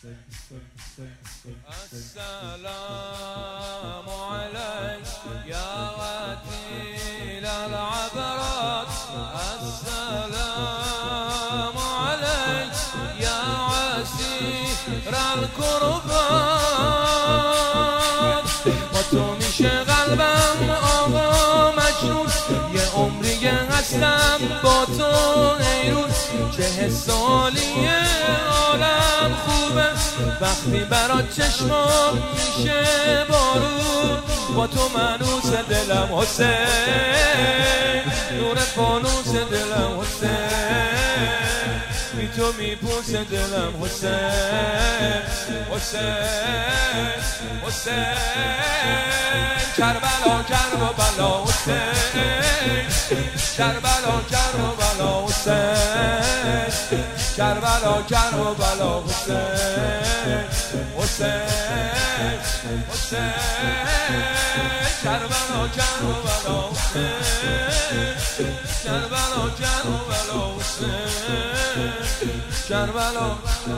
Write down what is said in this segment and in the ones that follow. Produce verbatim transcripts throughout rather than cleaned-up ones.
السلام عليك يا وكيل العبرات، السلام عليك يا عسير الكربات. با تو میشه قلبم آقا مجنون، یه عمریه هستم با تو ایرون. چه سالیه عالم خوبه وقتی برات چشمام میشه بارون. با تو منوس دلم حسین، نور فانوس دلم حسین، بی تو میپوس دلم حسین. حسین حسین کربلا کربلا حسین، کربلا کربلا حسین، کربلا کربلا حسین. حسین حسین کربلا کربلا حسین، کربلا کربلا حسین، کربلا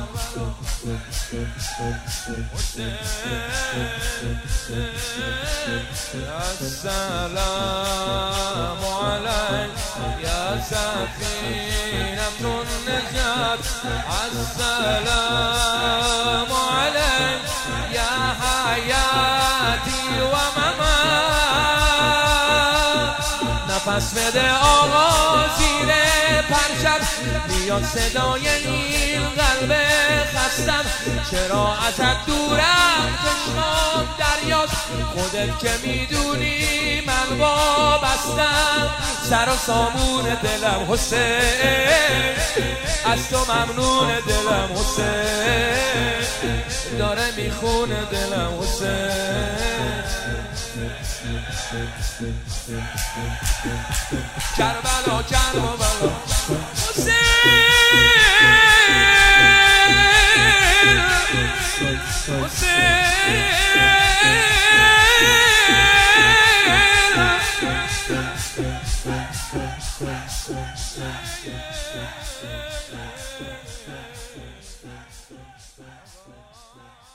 السلام عليك يا سفينة النجاة، السلام عليك يا حياتي وممات. نفس بده آقا زیر پرچم، میاد صدای این قلب خستم. چرا ازت دورم چشمام دریاست، خودت که میدونی من وابستم. سر و سامون دلم حسین، از تو ممنون دلم حسین، داره میخونه دلم حسین. کربلا کربلا حسین، حسین.